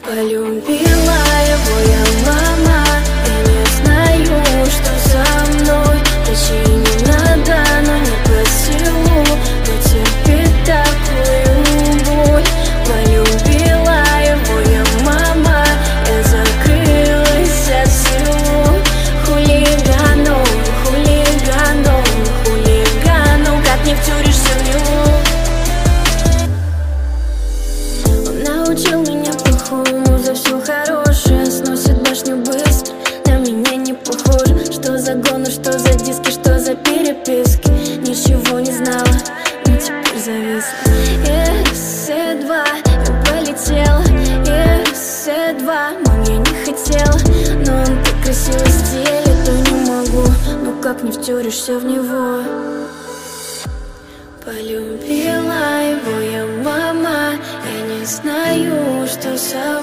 Полюбила его я, мама. Я не знаю, что со мной. Точнее не надо, но не по силу потерпеть такую боль. Полюбила его я, мама. Я закрылась от всего. Хулигану, хулигану, хулигану. Как не втюришься в него. Он научил меня плохому за все хорошее. Сносит башню быстро, на меня не похоже. Что за гону, что за диски, что за переписки. Ничего не знала, но теперь зависла. С2, я полетела. С2, мам, я не хотела. Но он так красиво стелет, то не могу. Ну как не втюришься в него. Полюбила его я, мама. Я не знаю, что со